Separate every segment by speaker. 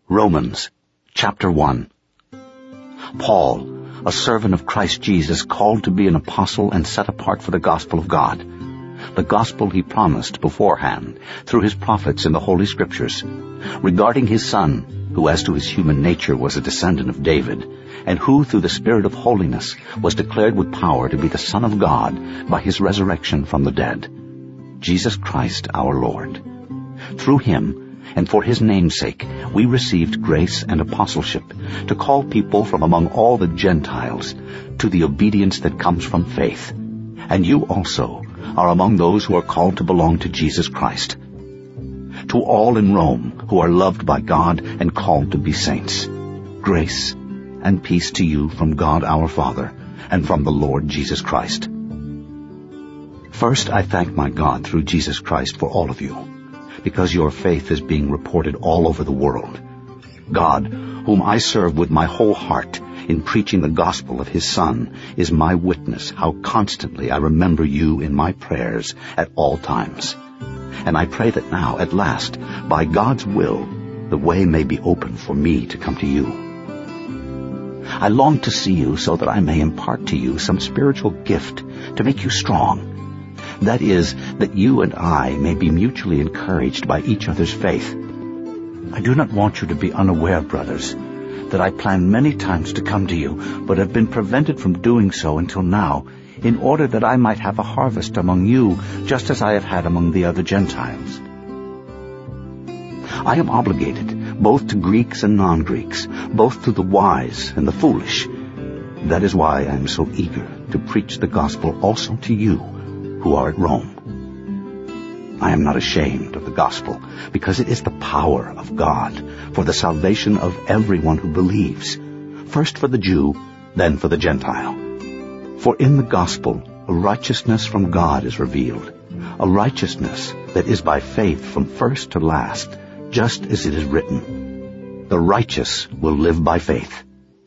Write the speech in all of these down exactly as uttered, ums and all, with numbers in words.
Speaker 1: Romans, chapter one. Paul, a servant of Christ Jesus, called to be an apostle and set apart for the gospel of God, the gospel he promised beforehand through his prophets in the Holy Scriptures, regarding his Son, who as to his human nature was a descendant of David, and who through the Spirit of holiness was declared with power to be the Son of God by his resurrection from the dead, Jesus Christ our Lord. Through him, and for his name's sake, we received grace and apostleship to call people from among all the Gentiles to the obedience that comes from faith. And you also are among those who are called to belong to Jesus Christ. To all in Rome who are loved by God and called to be saints, grace and peace to you from God our Father and from the Lord Jesus Christ. First, I thank my God through Jesus Christ for all of you, because your faith is being reported all over the world. God, whom I serve with my whole heart in preaching the gospel of his Son, is my witness how constantly I remember you in my prayers at all times. And I pray that now, at last, by God's will, the way may be open for me to come to you. I long to see you so that I may impart to you some spiritual gift to make you strong. That is, that you and I may be mutually encouraged by each other's faith. I do not want you to be unaware, brothers, that I planned many times to come to you, but have been prevented from doing so until now, in order that I might have a harvest among you, just as I have had among the other Gentiles. I am obligated both to Greeks and non-Greeks, both to the wise and the foolish. That is why I am so eager to preach the gospel also to you who are at Rome. I am not ashamed of the gospel, because it is the power of God for the salvation of everyone who believes, first for the Jew, then for the Gentile. For in the gospel a righteousness from God is revealed, a righteousness that is by faith from first to last, just as it is written, "The righteous will live by faith."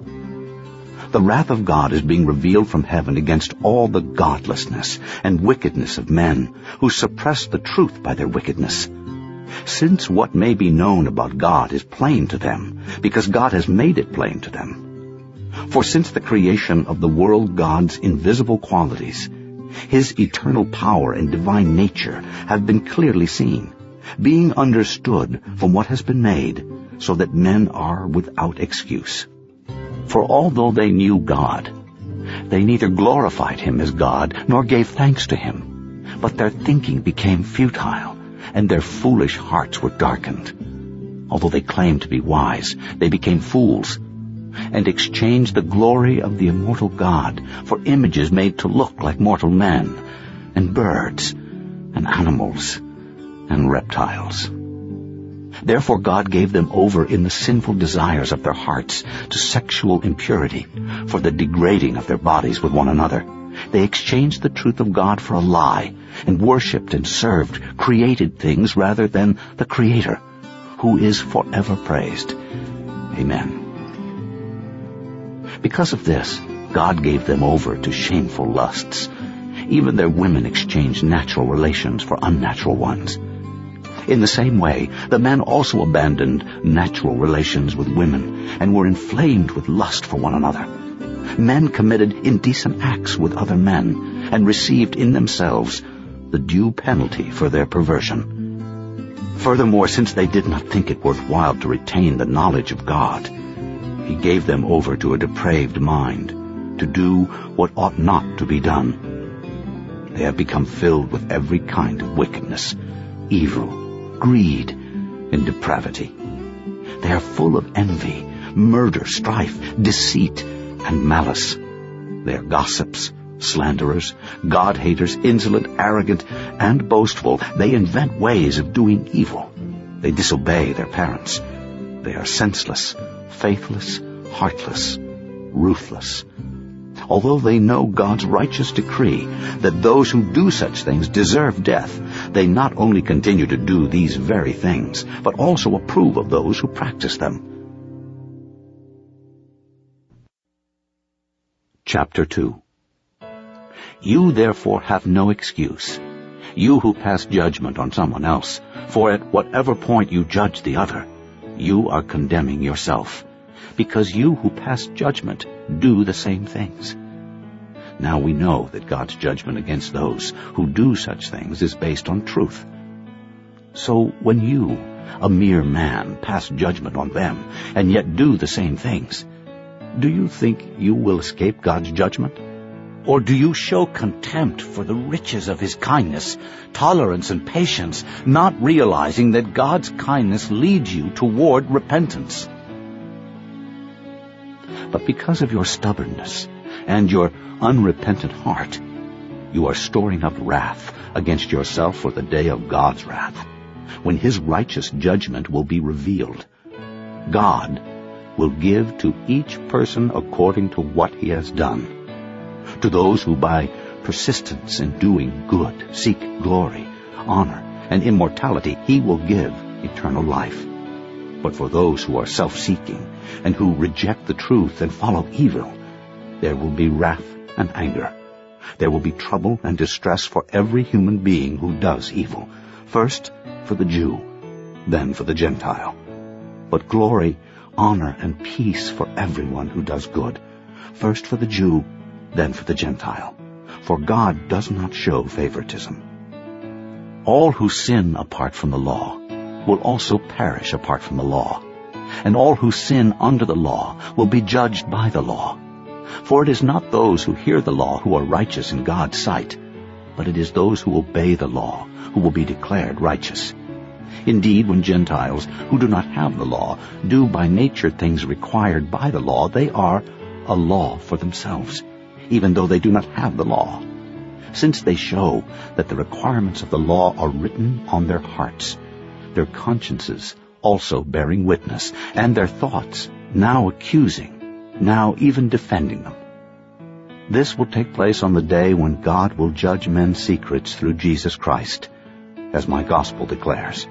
Speaker 1: The wrath of God is being revealed from heaven against all the godlessness and wickedness of men who suppress the truth by their wickedness. Since what may be known about God is plain to them, because God has made it plain to them. For since the creation of the world, God's invisible qualities, his eternal power and divine nature, have been clearly seen, being understood from what has been made, so that men are without excuse. For although they knew God, they neither glorified him as God nor gave thanks to him, but their thinking became futile, and their foolish hearts were darkened. Although they claimed to be wise, they became fools, and exchanged the glory of the immortal God for images made to look like mortal men, and birds, and animals, and reptiles. Therefore God gave them over in the sinful desires of their hearts to sexual impurity, for the degrading of their bodies with one another. They exchanged the truth of God for a lie, and worshipped and served created things rather than the Creator, who is forever praised. Amen. Because of this, God gave them over to shameful lusts. Even their women exchanged natural relations for unnatural ones. In the same way, the men also abandoned natural relations with women and were inflamed with lust for one another. Men committed indecent acts with other men and received in themselves the due penalty for their perversion. Furthermore, since they did not think it worthwhile to retain the knowledge of God, he gave them over to a depraved mind to do what ought not to be done. They have become filled with every kind of wickedness, evil, greed, and depravity. They are full of envy, murder, strife, deceit, and malice. They are gossips, slanderers, God-haters, insolent, arrogant, and boastful. They invent ways of doing evil. They disobey their parents. They are senseless, faithless, heartless, ruthless. Although they know God's righteous decree that those who do such things deserve death, they not only continue to do these very things, but also approve of those who practice them. Chapter two. You therefore have no excuse, you who pass judgment on someone else, for at whatever point you judge the other, you are condemning yourself, because you who pass judgment do the same things. Now we know that God's judgment against those who do such things is based on truth. So when you, a mere man, pass judgment on them, and yet do the same things, do you think you will escape God's judgment? Or do you show contempt for the riches of His kindness, tolerance, and patience, not realizing that God's kindness leads you toward repentance? But because of your stubbornness and your unrepentant heart, you are storing up wrath against yourself for the day of God's wrath, when His righteous judgment will be revealed. God will give to each person according to what he has done. To those who by persistence in doing good seek glory, honor, and immortality, He will give eternal life. But for those who are self-seeking and who reject the truth and follow evil, there will be wrath and anger. There will be trouble and distress for every human being who does evil, first for the Jew, then for the Gentile. But glory, honor, and peace for everyone who does good, first for the Jew, then for the Gentile. For God does not show favoritism. All who sin apart from the law will also perish apart from the law, and all who sin under the law will be judged by the law. For it is not those who hear the law who are righteous in God's sight, but it is those who obey the law who will be declared righteous. Indeed, when Gentiles who do not have the law do by nature things required by the law, they are a law for themselves, even though they do not have the law, since they show that the requirements of the law are written on their hearts, their consciences also bearing witness, and their thoughts now accusing, now even defending them. This will take place on the day when God will judge men's secrets through Jesus Christ, as my gospel declares.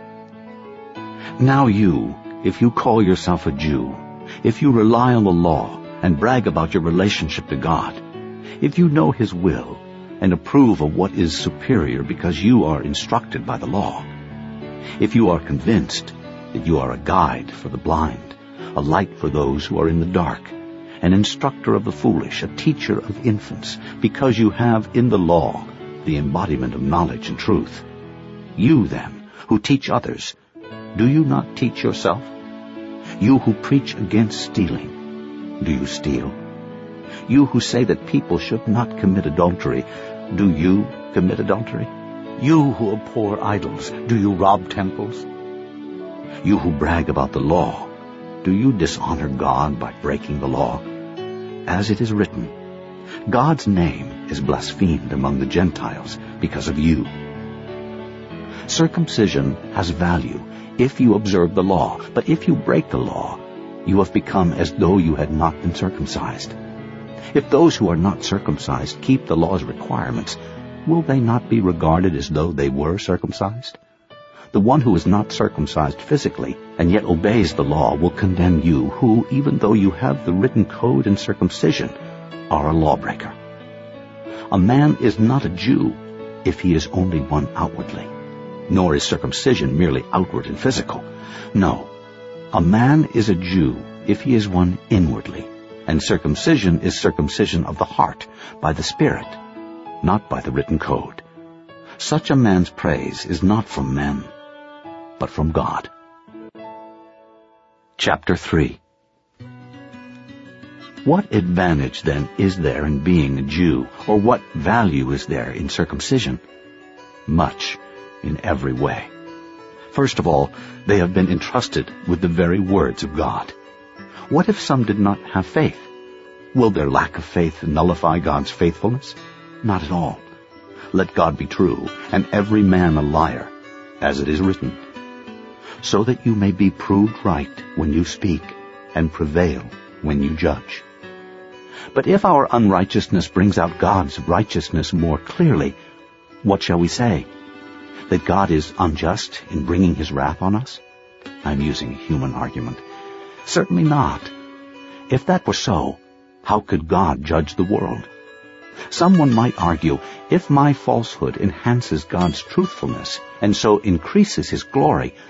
Speaker 1: Now you, if you call yourself a Jew, if you rely on the law and brag about your relationship to God, if you know His will and approve of what is superior because you are instructed by the law, if you are convinced that you are a guide for the blind, a light for those who are in the dark, an instructor of the foolish, a teacher of infants, because you have in the law the embodiment of knowledge and truth. You, then, who teach others, do you not teach yourself? You who preach against stealing, do you steal? You who say that people should not commit adultery, do you commit adultery? You who abhor idols, do you rob temples? You who brag about the law, do you dishonor God by breaking the law? As it is written, God's name is blasphemed among the Gentiles because of you. Circumcision has value if you observe the law, but if you break the law, you have become as though you had not been circumcised. If those who are not circumcised keep the law's requirements, will they not be regarded as though they were circumcised? The one who is not circumcised physically and yet obeys the law will condemn you, who, even though you have the written code and circumcision, are a lawbreaker. A man is not a Jew if he is only one outwardly, nor is circumcision merely outward and physical. No, a man is a Jew if he is one inwardly, and circumcision is circumcision of the heart, by the Spirit, not by the written code. Such a man's praise is not from men, but from God. Chapter three. What advantage, then, is there in being a Jew, or what value is there in circumcision? Much, in every way. First of all, they have been entrusted with the very words of God. What if some did not have faith? Will their lack of faith nullify God's faithfulness? Not at all. Let God be true, and every man a liar, as it is written, so that you may be proved right when you speak, and prevail when you judge. But if our unrighteousness brings out God's righteousness more clearly, what shall we say? That God is unjust in bringing His wrath on us? I'm using a human argument. Certainly not. If that were so, how could God judge the world? Someone might argue, if my falsehood enhances God's truthfulness and so increases His glory,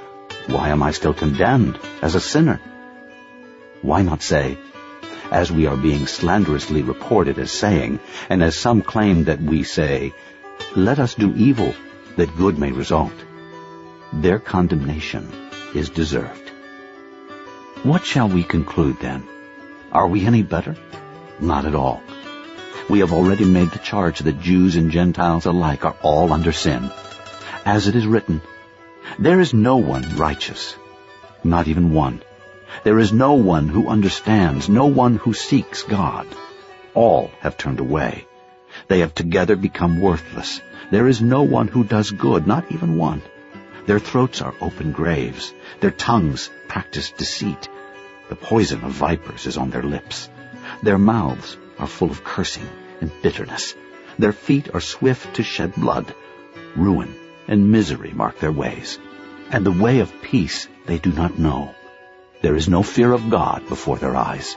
Speaker 1: Why am I still condemned as a sinner? Why not say, as we are being slanderously reported as saying, and as some claim that we say, let us do evil, that good may result. Their condemnation is deserved. What shall we conclude then? Are we any better? Not at all. We have already made the charge that Jews and Gentiles alike are all under sin. As it is written, there is no one righteous, not even one. There is no one who understands, no one who seeks God. All have turned away. They have together become worthless. There is no one who does good, not even one. Their throats are open graves. Their tongues practice deceit. The poison of vipers is on their lips. Their mouths are full of cursing and bitterness. Their feet are swift to shed blood. Ruin and misery mark their ways, and the way of peace they do not know. There is no fear of God before their eyes.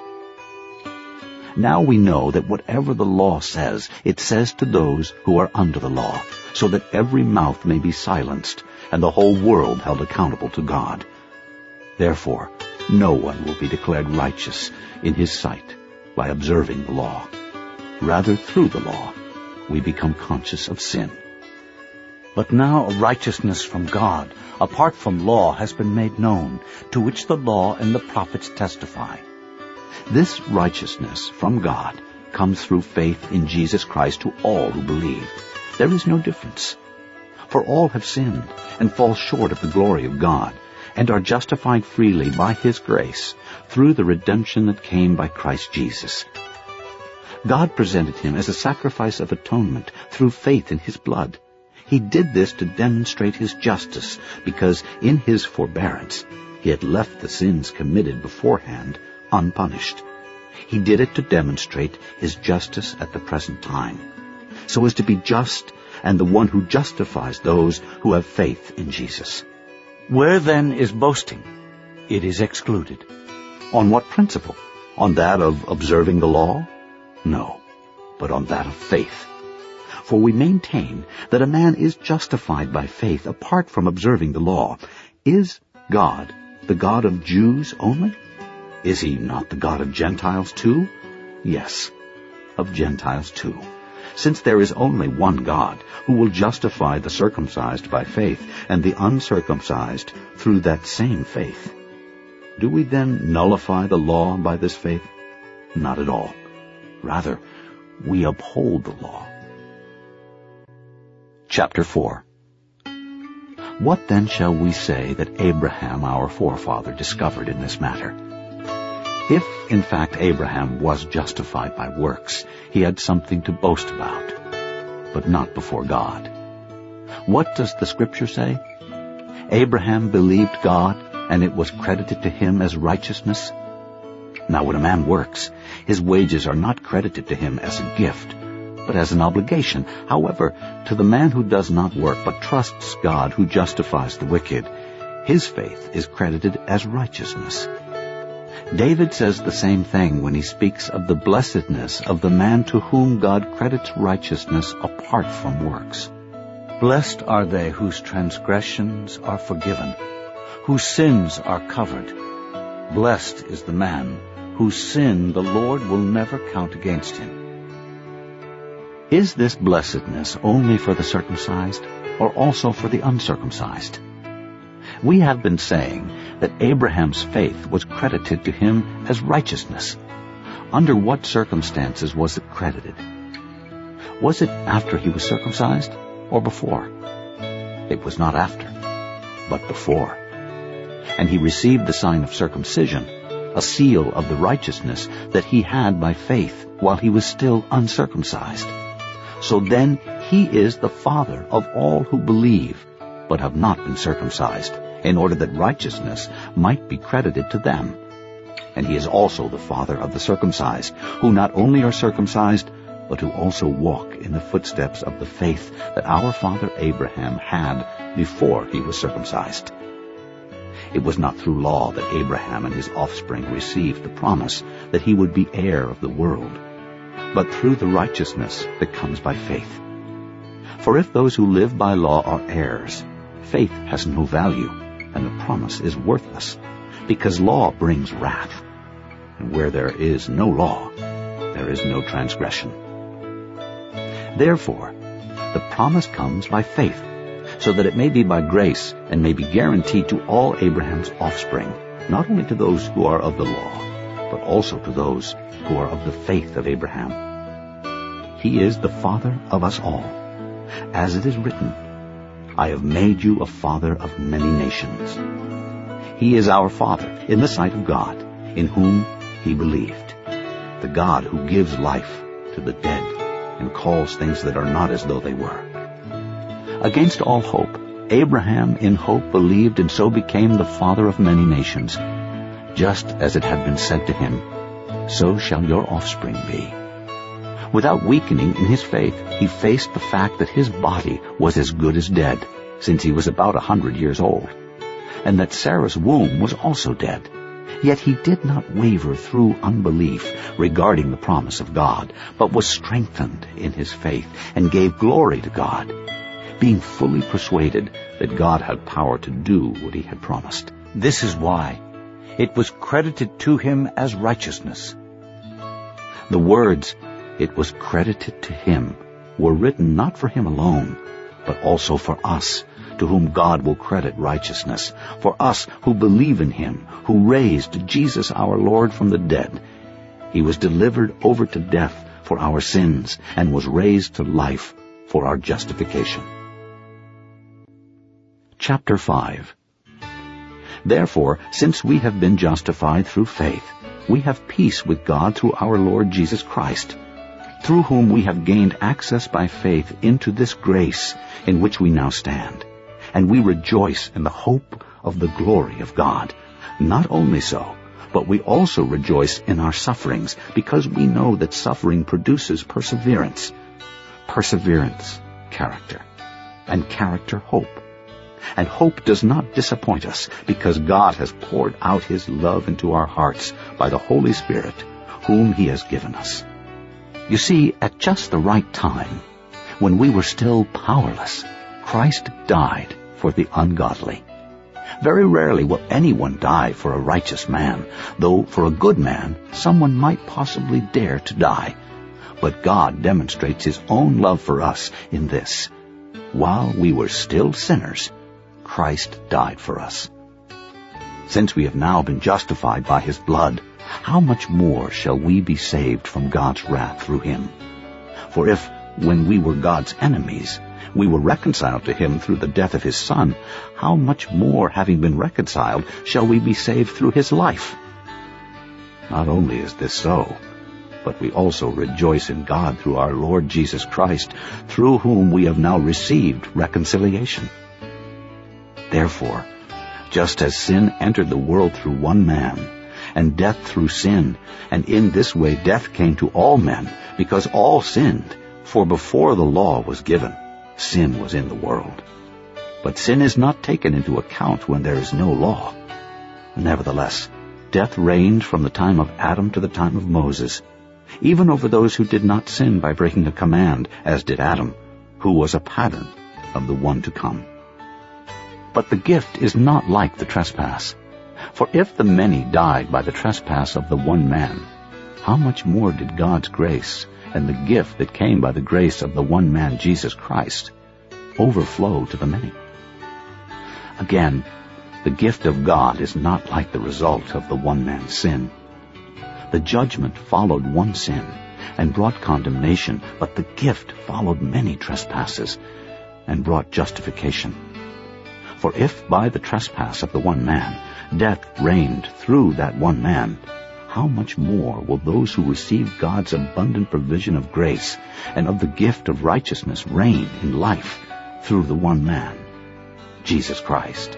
Speaker 1: Now we know that whatever the law says, it says to those who are under the law, so that every mouth may be silenced, and the whole world held accountable to God. Therefore, no one will be declared righteous in his sight by observing the law. Rather, through the law, we become conscious of sin. But now a righteousness from God, apart from law, has been made known, to which the law and the prophets testify. This righteousness from God comes through faith in Jesus Christ to all who believe. There is no difference. For all have sinned and fall short of the glory of God, and are justified freely by His grace through the redemption that came by Christ Jesus. God presented Him as a sacrifice of atonement through faith in His blood. He did this to demonstrate His justice, because in His forbearance He had left the sins committed beforehand unpunished. He did it to demonstrate His justice at the present time, so as to be just and the one who justifies those who have faith in Jesus. Where then is boasting? It is excluded. On what principle? On that of observing the law? No, but on that of faith. For we maintain that a man is justified by faith apart from observing the law. Is God the God of Jews only? Is He not the God of Gentiles too? Yes, of Gentiles too. Since there is only one God, who will justify the circumcised by faith, and the uncircumcised through that same faith. Do we then nullify the law by this faith? Not at all. Rather, we uphold the law. Chapter four. What then shall we say that Abraham our forefather discovered in this matter? If, in fact, Abraham was justified by works, he had something to boast about, but not before God. What does the Scripture say? Abraham believed God, and it was credited to him as righteousness. Now when a man works, his wages are not credited to him as a gift, but as an obligation. However, to the man who does not work, but trusts God who justifies the wicked, his faith is credited as righteousness. David says the same thing when he speaks of the blessedness of the man to whom God credits righteousness apart from works. Blessed are they whose transgressions are forgiven, whose sins are covered. Blessed is the man whose sin the Lord will never count against him. Is this blessedness only for the circumcised, or also for the uncircumcised? We have been saying that Abraham's faith was credited to him as righteousness. Under what circumstances was it credited? Was it after he was circumcised, or before? It was not after, but before. And he received the sign of circumcision, a seal of the righteousness that he had by faith while he was still uncircumcised. So then he is the father of all who believe, but have not been circumcised, in order that righteousness might be credited to them. And he is also the father of the circumcised, who not only are circumcised, but who also walk in the footsteps of the faith that our father Abraham had before he was circumcised. It was not through law that Abraham and his offspring received the promise that he would be heir of the world, but through the righteousness that comes by faith. For if those who live by law are heirs, faith has no value, and the promise is worthless, because law brings wrath. And where there is no law, there is no transgression. Therefore, the promise comes by faith, so that it may be by grace and may be guaranteed to all Abraham's offspring, not only to those who are of the law, but also to those who are of the faith of Abraham. He is the father of us all, as it is written, I have made you a father of many nations. He is our Father in the sight of God, in whom he believed, the God who gives life to the dead and calls things that are not as though they were. Against all hope, Abraham in hope believed and so became the father of many nations, just as it had been said to him, so shall your offspring be. Without weakening in his faith, he faced the fact that his body was as good as dead, since he was about a hundred years old, and that Sarah's womb was also dead. Yet he did not waver through unbelief regarding the promise of God, but was strengthened in his faith and gave glory to God, being fully persuaded that God had power to do what he had promised. This is why it was credited to him as righteousness. The words, "It was credited to him," were written not for him alone, but also for us, to whom God will credit righteousness, for us who believe in him, who raised Jesus our Lord from the dead. He was delivered over to death for our sins and was raised to life for our justification. Chapter five. Therefore, since we have been justified through faith, we have peace with God through our Lord Jesus Christ, through whom we have gained access by faith into this grace in which we now stand. And we rejoice in the hope of the glory of God. Not only so, but we also rejoice in our sufferings, because we know that suffering produces perseverance. Perseverance, character, and character, hope. And hope does not disappoint us, because God has poured out his love into our hearts by the Holy Spirit, whom he has given us. You see, at just the right time, when we were still powerless, Christ died for the ungodly. Very rarely will anyone die for a righteous man, though for a good man someone might possibly dare to die. But God demonstrates his own love for us in this: while we were still sinners, Christ died for us. Since we have now been justified by his blood, how much more shall we be saved from God's wrath through him? For if, when we were God's enemies, we were reconciled to him through the death of his Son, how much more, having been reconciled, shall we be saved through his life? Not only is this so, but we also rejoice in God through our Lord Jesus Christ, through whom we have now received reconciliation. Therefore, just as sin entered the world through one man, and death through sin, and in this way death came to all men, because all sinned, for before the law was given, sin was in the world. But sin is not taken into account when there is no law. Nevertheless, death reigned from the time of Adam to the time of Moses, even over those who did not sin by breaking a command, as did Adam, who was a pattern of the one to come. But the gift is not like the trespass. For if the many died by the trespass of the one man, how much more did God's grace and the gift that came by the grace of the one man, Jesus Christ, overflow to the many? Again, the gift of God is not like the result of the one man's sin. The judgment followed one sin and brought condemnation, but the gift followed many trespasses and brought justification. For if by the trespass of the one man death reigned through that one man, how much more will those who receive God's abundant provision of grace and of the gift of righteousness reign in life through the one man, Jesus Christ?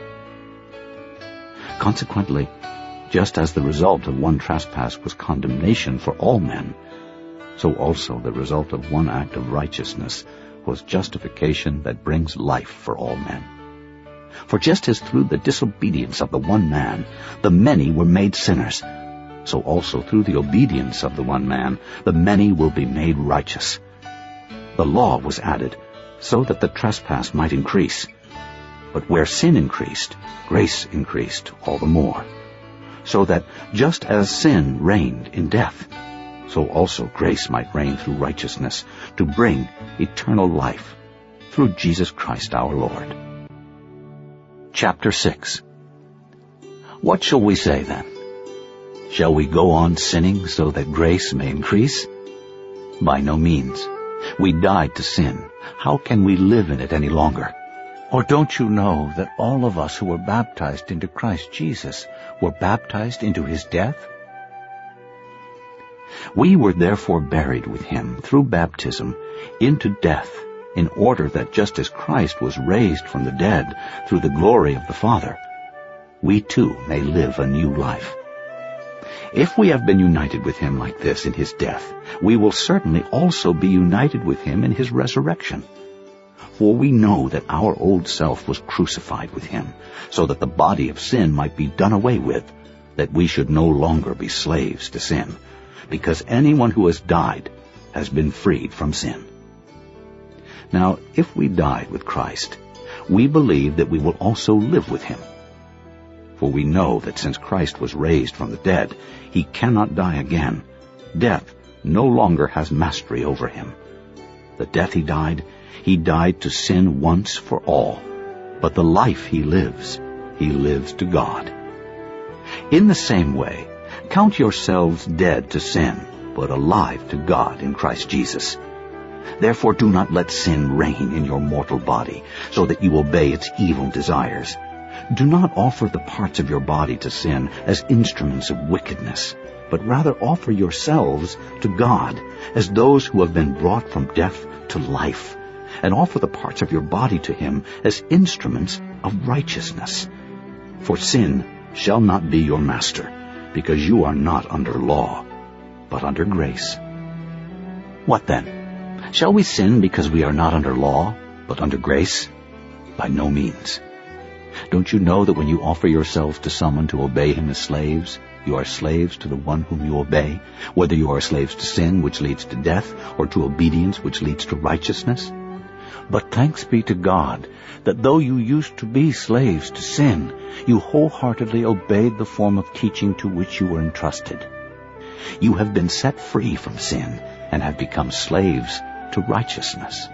Speaker 1: Consequently, just as the result of one trespass was condemnation for all men, so also the result of one act of righteousness was justification that brings life for all men. For just as through the disobedience of the one man the many were made sinners, so also through the obedience of the one man the many will be made righteous. The law was added so that the trespass might increase. But where sin increased, grace increased all the more. So that just as sin reigned in death, so also grace might reign through righteousness to bring eternal life through Jesus Christ our Lord. Chapter six. What shall we say then? Shall we go on sinning so that grace may increase? By no means. We died to sin. How can we live in it any longer? Or don't you know that all of us who were baptized into Christ Jesus were baptized into his death? We were therefore buried with him through baptism into death, in order that just as Christ was raised from the dead through the glory of the Father, we too may live a new life. If we have been united with him like this in his death, we will certainly also be united with him in his resurrection. For we know that our old self was crucified with him, so that the body of sin might be done away with, that we should no longer be slaves to sin, because anyone who has died has been freed from sin. Now, if we died with Christ, we believe that we will also live with him. For we know that since Christ was raised from the dead, he cannot die again. Death no longer has mastery over him. The death he died, he died to sin once for all. But the life he lives, he lives to God. In the same way, count yourselves dead to sin, but alive to God in Christ Jesus. Therefore do not let sin reign in your mortal body, so that you obey its evil desires. Do not offer the parts of your body to sin as instruments of wickedness, but rather offer yourselves to God as those who have been brought from death to life, and offer the parts of your body to him as instruments of righteousness. For sin shall not be your master, because you are not under law, but under grace. What then? Shall we sin because we are not under law, but under grace? By no means. Don't you know that when you offer yourselves to someone to obey him as slaves, you are slaves to the one whom you obey, whether you are slaves to sin, which leads to death, or to obedience, which leads to righteousness? But thanks be to God, that though you used to be slaves to sin, you wholeheartedly obeyed the form of teaching to which you were entrusted. You have been set free from sin, and have become slaves to righteousness.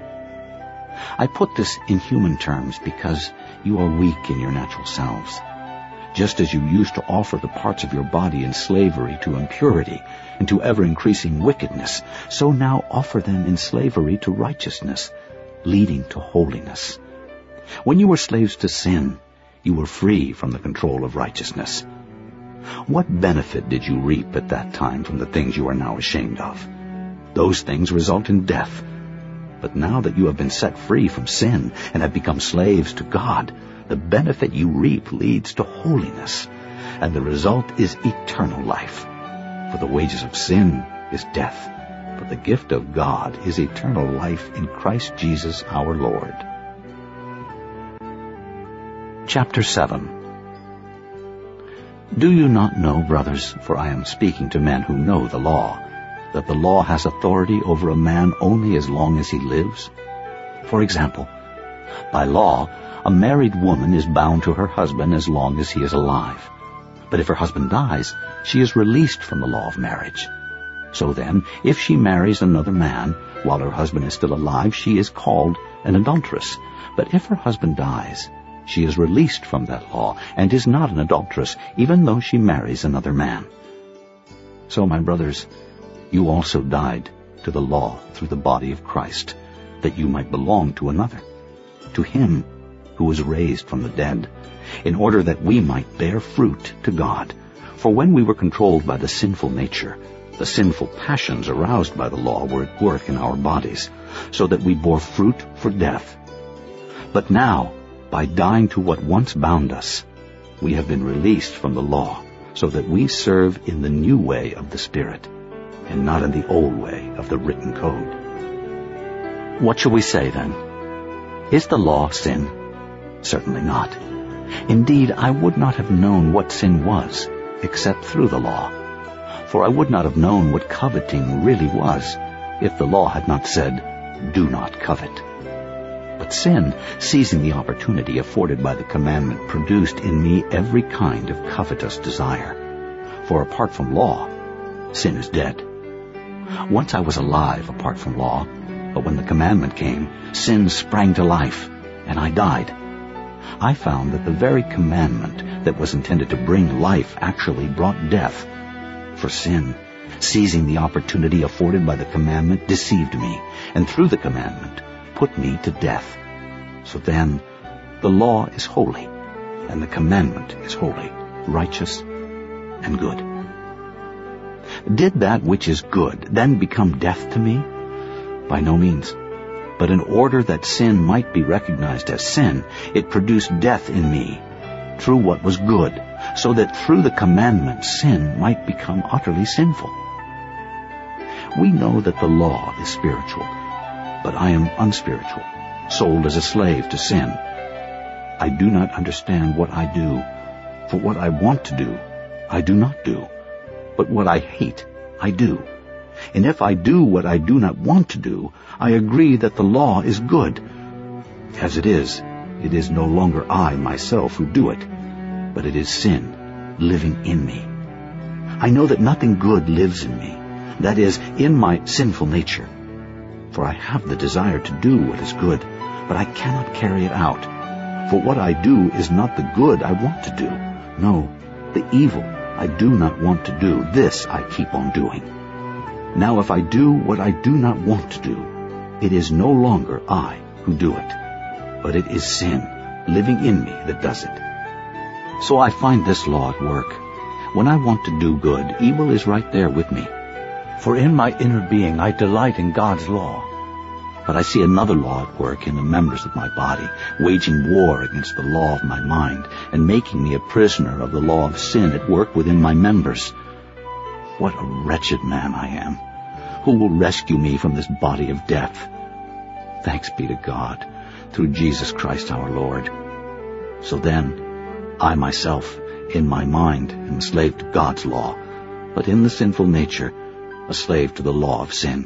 Speaker 1: I put this in human terms because you are weak in your natural selves. Just as you used to offer the parts of your body in slavery to impurity and to ever-increasing wickedness, so now offer them in slavery to righteousness, leading to holiness. When you were slaves to sin, you were free from the control of righteousness. What benefit did you reap at that time from the things you are now ashamed of? Those things result in death. But now that you have been set free from sin and have become slaves to God, the benefit you reap leads to holiness, and the result is eternal life. For the wages of sin is death, but the gift of God is eternal life in Christ Jesus our Lord. Chapter seven. Do you not know, brothers, for I am speaking to men who know the law, that the law has authority over a man only as long as he lives? For example, by law, a married woman is bound to her husband as long as he is alive. But if her husband dies, she is released from the law of marriage. So then, if she marries another man while her husband is still alive, she is called an adulteress. But if her husband dies, she is released from that law and is not an adulteress, even though she marries another man. So, my brothers, you also died to the law through the body of Christ, that you might belong to another, to him who was raised from the dead, in order that we might bear fruit to God. For when we were controlled by the sinful nature, the sinful passions aroused by the law were at work in our bodies, so that we bore fruit for death. But now, by dying to what once bound us, we have been released from the law, so that we serve in the new way of the Spirit, and not in the old way of the written code. What shall we say then? Is the law sin? Certainly not. Indeed, I would not have known what sin was, except through the law. For I would not have known what coveting really was, if the law had not said, "Do not covet." But sin, seizing the opportunity afforded by the commandment, produced in me every kind of covetous desire. For apart from law, sin is dead. Once I was alive apart from law, but when the commandment came, sin sprang to life, and I died. I found that the very commandment that was intended to bring life actually brought death. For sin, seizing the opportunity afforded by the commandment, deceived me, and through the commandment put me to death. So then, the law is holy, and the commandment is holy, righteous, and good. Did that which is good then become death to me? By no means. But in order that sin might be recognized as sin, it produced death in me through what was good, so that through the commandment sin might become utterly sinful. We know that the law is spiritual, but I am unspiritual, sold as a slave to sin. I do not understand what I do, for what I want to do, I do not do, but what I hate, I do. And if I do what I do not want to do, I agree that the law is good. As it is, it is no longer I myself who do it, but it is sin living in me. I know that nothing good lives in me, that is, in my sinful nature. For I have the desire to do what is good, but I cannot carry it out. For what I do is not the good I want to do. No, the evil I do not want to do, this I keep on doing. Now if I do what I do not want to do, it is no longer I who do it, but it is sin living in me that does it. So I find this law at work. When I want to do good, evil is right there with me. For in my inner being I delight in God's law. But I see another law at work in the members of my body, waging war against the law of my mind, and making me a prisoner of the law of sin at work within my members. What a wretched man I am! Who will rescue me from this body of death? Thanks be to God, through Jesus Christ our Lord. So then, I myself, in my mind, am a slave to God's law, but in the sinful nature, a slave to the law of sin.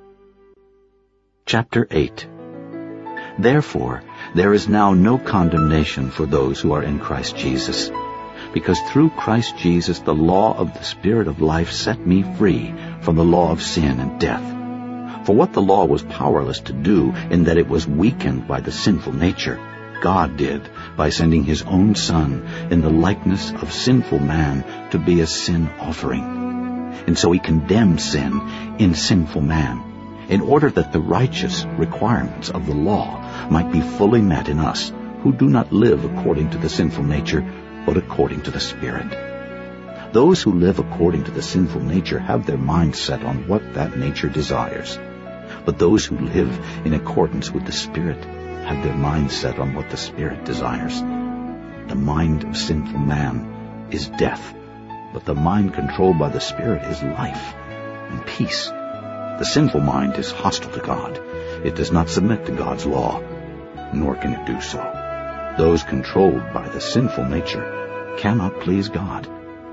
Speaker 1: Chapter eight. Therefore, there is now no condemnation for those who are in Christ Jesus, because through Christ Jesus the law of the Spirit of life set me free from the law of sin and death. For what the law was powerless to do, in that it was weakened by the sinful nature, God did by sending his own Son in the likeness of sinful man to be a sin offering. And so he condemned sin in sinful man, in order that the righteous requirements of the law might be fully met in us, who do not live according to the sinful nature, but according to the Spirit. Those who live according to the sinful nature have their minds set on what that nature desires. But those who live in accordance with the Spirit have their minds set on what the Spirit desires. The mind of sinful man is death, but the mind controlled by the Spirit is life and peace. The sinful mind is hostile to God. It does not submit to God's law, nor can it do so. Those controlled by the sinful nature cannot please God.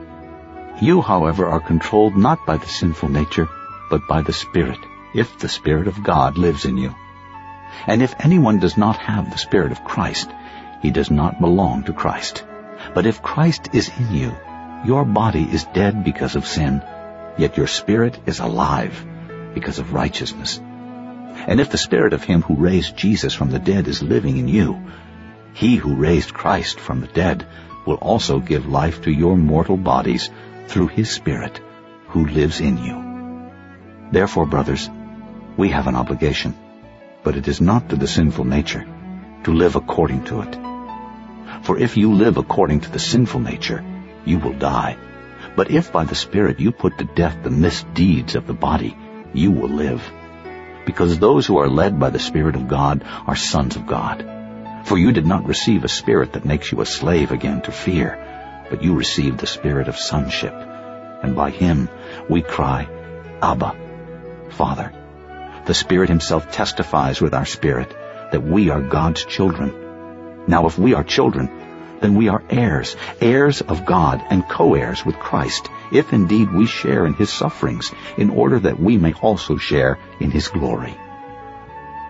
Speaker 1: You, however, are controlled not by the sinful nature, but by the Spirit, if the Spirit of God lives in you. And if anyone does not have the Spirit of Christ, he does not belong to Christ. But if Christ is in you, your body is dead because of sin, yet your spirit is alive because of righteousness. And if the Spirit of him who raised Jesus from the dead is living in you, he who raised Christ from the dead will also give life to your mortal bodies through his Spirit who lives in you. Therefore, brothers, we have an obligation, but it is not to the sinful nature to live according to it. For if you live according to the sinful nature, you will die. But if by the Spirit you put to death the misdeeds of the body, you will live. Because those who are led by the Spirit of God are sons of God. For you did not receive a spirit that makes you a slave again to fear, but you received the Spirit of sonship, and by him we cry, Abba, Father. The Spirit himself testifies with our spirit that we are God's children. Now if we are children, then we are heirs, heirs of God and co-heirs with Christ, if indeed we share in his sufferings, in order that we may also share in his glory.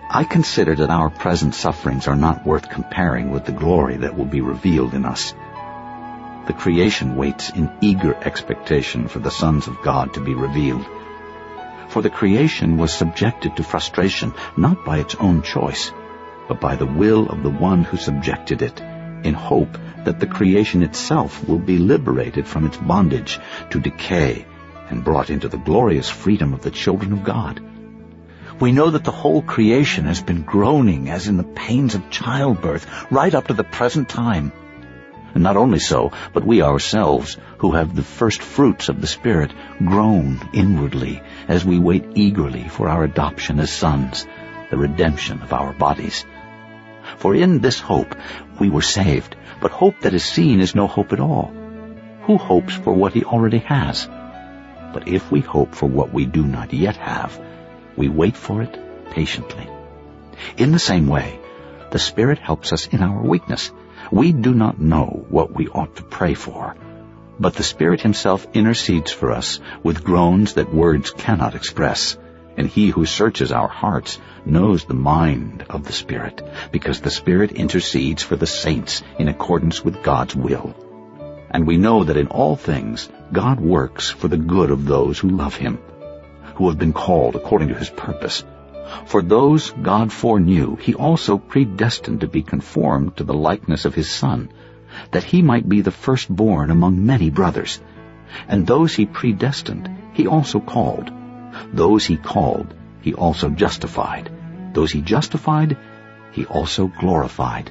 Speaker 1: I consider that our present sufferings are not worth comparing with the glory that will be revealed in us. The creation waits in eager expectation for the sons of God to be revealed. For the creation was subjected to frustration, not by its own choice, but by the will of the one who subjected it, in hope that the creation itself will be liberated from its bondage to decay and brought into the glorious freedom of the children of God. We know that the whole creation has been groaning as in the pains of childbirth right up to the present time. And not only so, but we ourselves, who have the first fruits of the Spirit, groan inwardly as we wait eagerly for our adoption as sons, the redemption of our bodies. For in this hope we were saved, but hope that is seen is no hope at all. Who hopes for what he already has? But if we hope for what we do not yet have, we wait for it patiently. In the same way, the Spirit helps us in our weakness. We do not know what we ought to pray for, but the Spirit himself intercedes for us with groans that words cannot express. And he who searches our hearts knows the mind of the Spirit, because the Spirit intercedes for the saints in accordance with God's will. And we know that in all things God works for the good of those who love him, who have been called according to his purpose. For those God foreknew, he also predestined to be conformed to the likeness of his Son, that he might be the firstborn among many brothers. And those he predestined, he also called. Those he called, he also justified. Those he justified, he also glorified.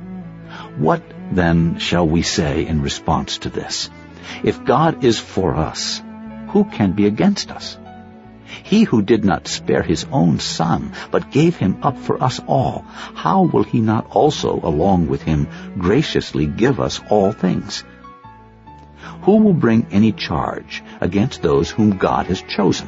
Speaker 1: What then shall we say in response to this? If God is for us, who can be against us? He who did not spare his own Son, but gave him up for us all, how will he not also, along with him, graciously give us all things? Who will bring any charge against those whom God has chosen?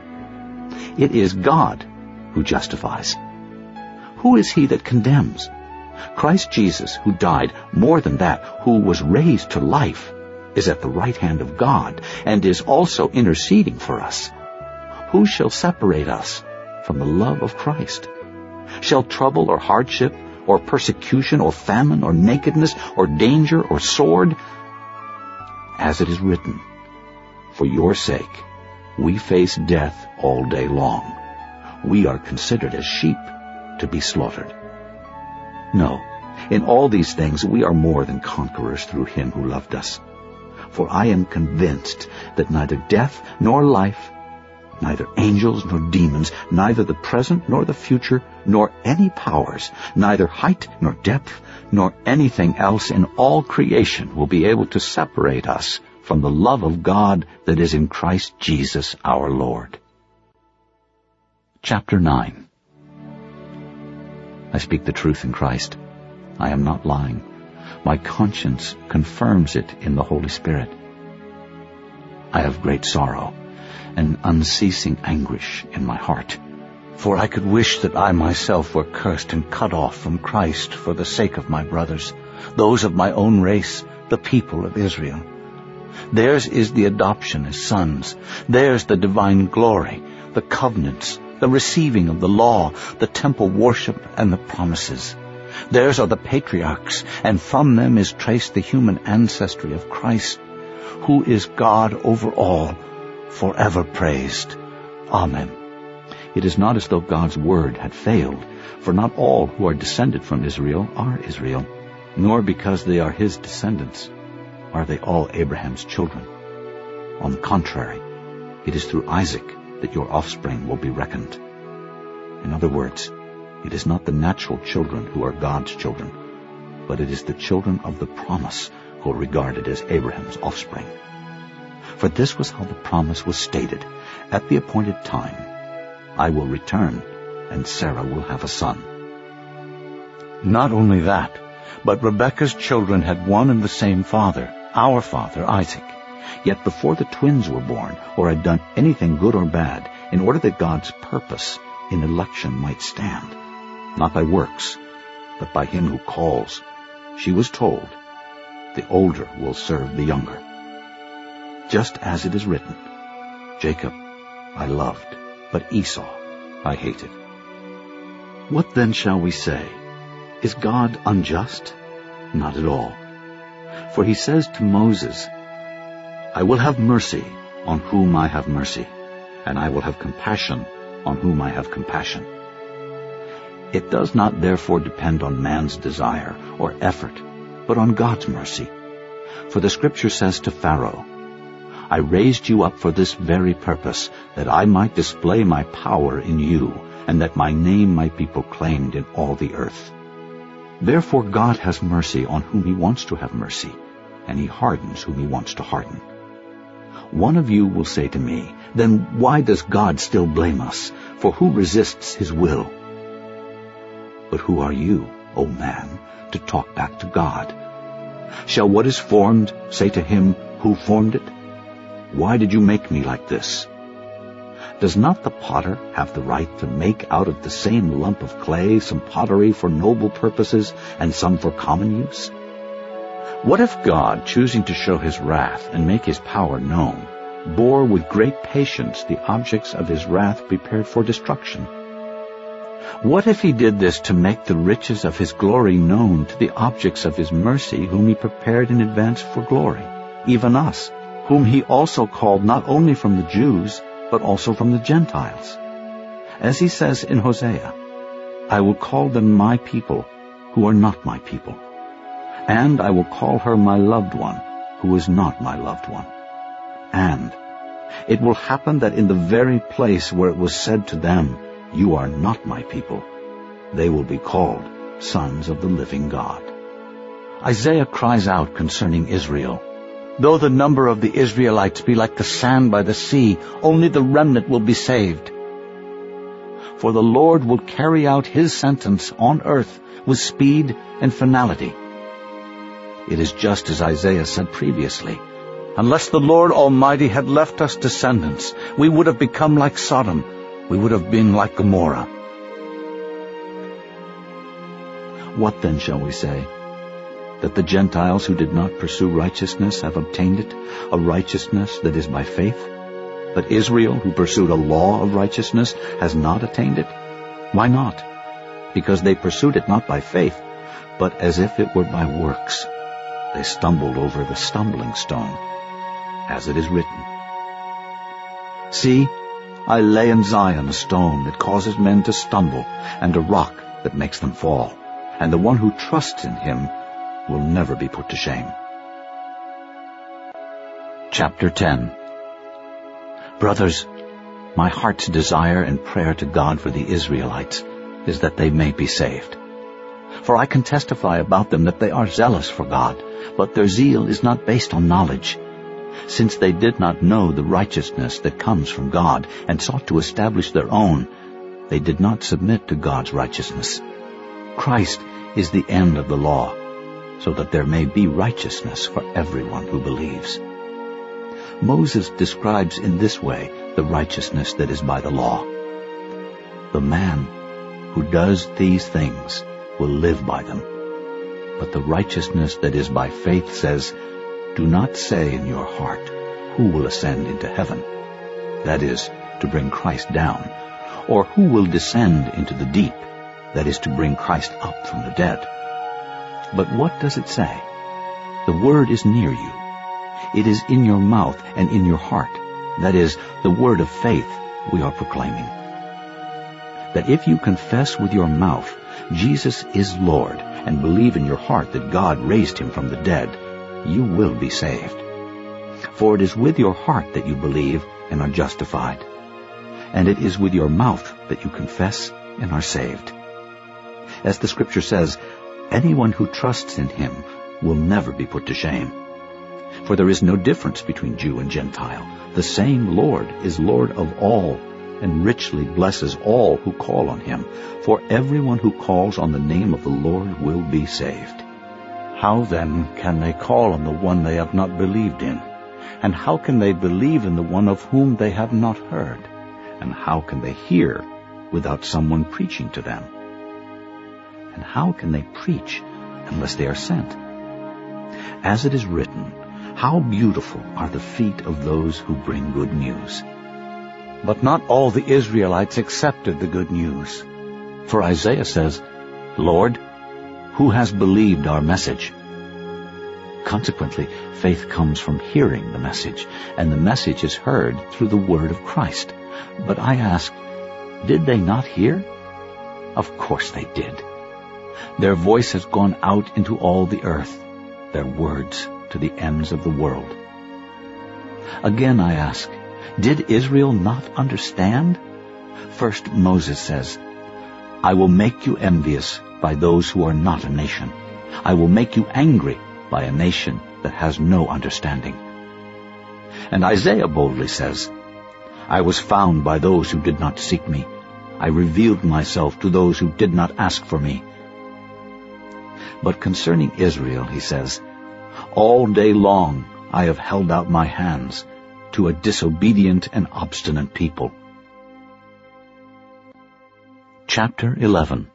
Speaker 1: It is God who justifies. Who is he that condemns? Christ Jesus, who died, more than that, who was raised to life, is at the right hand of God, and is also interceding for us. Who shall separate us from the love of Christ? Shall trouble or hardship, or persecution, or famine, or nakedness, or danger, or sword? As it is written, for your sake we face death all day long. We are considered as sheep to be slaughtered. No, in all these things we are more than conquerors through him who loved us. For I am convinced that neither death nor life, neither angels nor demons, neither the present nor the future, nor any powers, neither height nor depth, nor anything else in all creation will be able to separate us from the love of God that is in Christ Jesus our Lord. Chapter nine. I speak the truth in Christ. I am not lying. My conscience confirms it in the Holy Spirit. I have great sorrow and unceasing anguish in my heart. For I could wish that I myself were cursed and cut off from Christ for the sake of my brothers, those of my own race, the people of Israel. Theirs is the adoption as sons. Theirs the divine glory, the covenants, the receiving of the law, the temple worship, and the promises. Theirs are the patriarchs, and from them is traced the human ancestry of Christ, who is God over all, forever praised. Amen. It is not as though God's word had failed, for not all who are descended from Israel are Israel, nor because they are his descendants are they all Abraham's children. On the contrary, it is through Isaac that your offspring will be reckoned. In other words, it is not the natural children who are God's children, but it is the children of the promise who are regarded as Abraham's offspring. For this was how the promise was stated: at the appointed time, I will return, and Sarah will have a son. Not only that, but Rebekah's children had one and the same father, our father Isaac. Yet before the twins were born, or had done anything good or bad, in order that God's purpose in election might stand, not by works, but by him who calls, she was told, the older will serve the younger. Just as it is written, Jacob I loved, but Esau I hated. What then shall we say? Is God unjust? Not at all. For he says to Moses, I will have mercy on whom I have mercy, and I will have compassion on whom I have compassion. It does not therefore depend on man's desire or effort, but on God's mercy. For the Scripture says to Pharaoh, I raised you up for this very purpose, that I might display my power in you, and that my name might be proclaimed in all the earth. Therefore God has mercy on whom he wants to have mercy, and he hardens whom he wants to harden. One of you will say to me, then why does God still blame us? For who resists his will? But who are you, O man, to talk back to God? Shall what is formed say to him, who formed it? Why did you make me like this? Does not the potter have the right to make out of the same lump of clay some pottery for noble purposes and some for common use? What if God, choosing to show his wrath and make his power known, bore with great patience the objects of his wrath prepared for destruction? What if he did this to make the riches of his glory known to the objects of his mercy, whom he prepared in advance for glory, even us, whom he also called not only from the Jews, but also from the Gentiles? As he says in Hosea, I will call them my people, who are not my people, and I will call her my loved one, who is not my loved one. And it will happen that in the very place where it was said to them, you are not my people, they will be called sons of the living God. Isaiah cries out concerning Israel, though the number of the Israelites be like the sand by the sea, only the remnant will be saved. For the Lord will carry out his sentence on earth with speed and finality. It is just as Isaiah said previously, unless the Lord Almighty had left us descendants, we would have become like Sodom, we would have been like Gomorrah. What then shall we say? That the Gentiles who did not pursue righteousness have obtained it, a righteousness that is by faith? But Israel, who pursued a law of righteousness, has not attained it? Why not? Because they pursued it not by faith, but as if it were by works. They stumbled over the stumbling stone, as it is written, See, I lay in Zion a stone that causes men to stumble, and a rock that makes them fall, and the one who trusts in him will never be put to shame. Chapter ten. Brothers, my heart's desire and prayer to God for the Israelites is that they may be saved. For I can testify about them that they are zealous for God, but their zeal is not based on knowledge. Since they did not know the righteousness that comes from God and sought to establish their own, they did not submit to God's righteousness. Christ is the end of the law, so that there may be righteousness for everyone who believes. Moses describes in this way the righteousness that is by the law. The man who does these things will live by them. But the righteousness that is by faith says, do not say in your heart, who will ascend into heaven? That is, to bring Christ down. Or who will descend into the deep? That is, to bring Christ up from the dead. But what does it say? The word is near you. It is in your mouth and in your heart. That is, the word of faith we are proclaiming. That if you confess with your mouth Jesus is Lord, and believe in your heart that God raised him from the dead, you will be saved. For it is with your heart that you believe and are justified, and it is with your mouth that you confess and are saved. As the Scripture says, anyone who trusts in him will never be put to shame. For there is no difference between Jew and Gentile. The same Lord is Lord of all, and richly blesses all who call on him. For everyone who calls on the name of the Lord will be saved. How then can they call on the one they have not believed in? And how can they believe in the one of whom they have not heard? And how can they hear without someone preaching to them? And how can they preach unless they are sent? As it is written, how beautiful are the feet of those who bring good news. But not all the Israelites accepted the good news. For Isaiah says, "Lord, who has believed our message?" Consequently, faith comes from hearing the message, and the message is heard through the word of Christ. But I ask, did they not hear? Of course they did. Their voice has gone out into all the earth, their words to the ends of the world. Again I ask, did Israel not understand? First Moses says, "I will make you envious by those who are not a nation. I will make you angry by a nation that has no understanding." And Isaiah boldly says, "I was found by those who did not seek me. I revealed myself to those who did not ask for me." But concerning Israel, he says, "All day long I have held out my hands to a disobedient and obstinate people." Chapter eleven.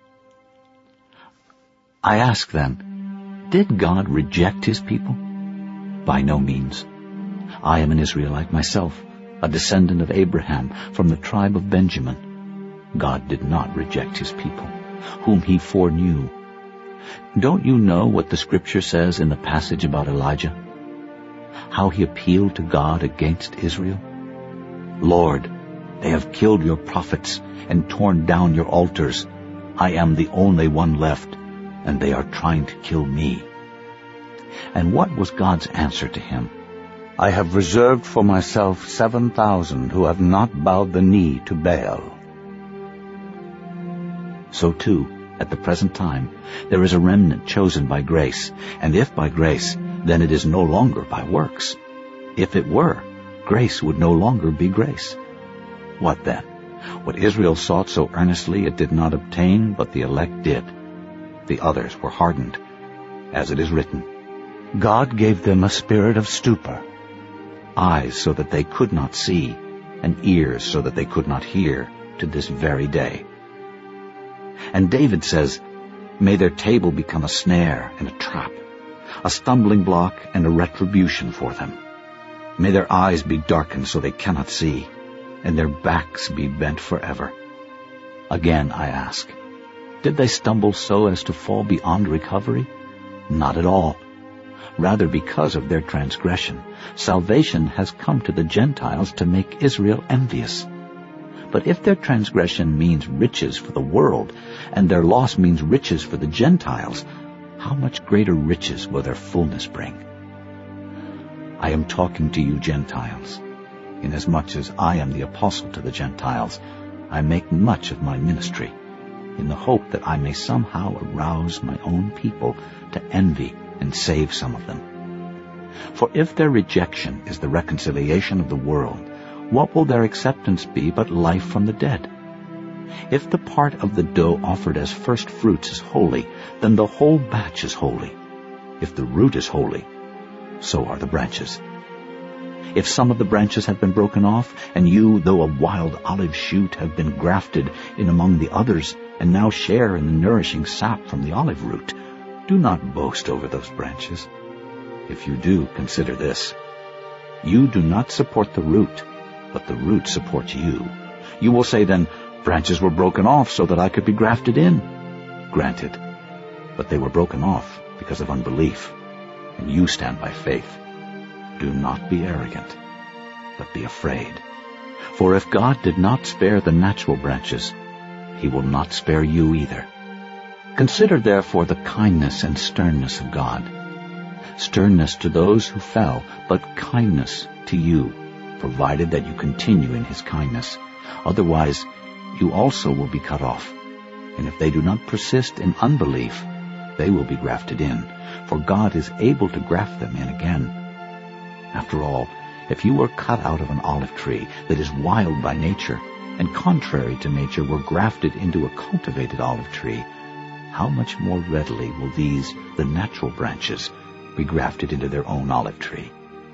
Speaker 1: I ask then, did God reject his people? By no means. I am an Israelite myself, a descendant of Abraham from the tribe of Benjamin. God did not reject his people, whom he foreknew. Don't you know what the scripture says in the passage about Elijah? How he appealed to God against Israel? "Lord, they have killed your prophets and torn down your altars. I am the only one left, and they are trying to kill me." And what was God's answer to him? "I have reserved for myself seven thousand who have not bowed the knee to Baal." So too, at the present time, there is a remnant chosen by grace, and if by grace, then it is no longer by works. If it were, grace would no longer be grace. What then? What Israel sought so earnestly it did not obtain, but the elect did. The others were hardened. As it is written, "God gave them a spirit of stupor, eyes so that they could not see, and ears so that they could not hear, to this very day." And David says, "May their table become a snare and a trap, a stumbling block and a retribution for them. May their eyes be darkened so they cannot see, and their backs be bent forever." Again I ask, did they stumble so as to fall beyond recovery? Not at all. Rather, because of their transgression, salvation has come to the Gentiles to make Israel envious. But if their transgression means riches for the world, and their loss means riches for the Gentiles, how much greater riches will their fullness bring? I am talking to you Gentiles. Inasmuch as I am the apostle to the Gentiles, I make much of my ministry, in the hope that I may somehow arouse my own people to envy and save some of them. For if their rejection is the reconciliation of the world, what will their acceptance be but life from the dead? If the part of the dough offered as first fruits is holy, then the whole batch is holy. If the root is holy, so are the branches. If some of the branches have been broken off, and you, though a wild olive shoot, have been grafted in among the others, and now share in the nourishing sap from the olive root, do not boast over those branches. If you do, consider this. You do not support the root, but the root supports you. You will say then, "Branches were broken off so that I could be grafted in." Granted, but they were broken off because of unbelief, and you stand by faith. Do not be arrogant, but be afraid. For if God did not spare the natural branches, he will not spare you either. Consider therefore the kindness and sternness of God. Sternness to those who fell, but kindness to you, provided that you continue in his kindness. Otherwise, you also will be cut off. And if they do not persist in unbelief, they will be grafted in, for God is able to graft them in again. After all, if you were cut out of an olive tree that is wild by nature, and contrary to nature were grafted into a cultivated olive tree, how much more readily will these, the natural branches, be grafted into their own olive tree?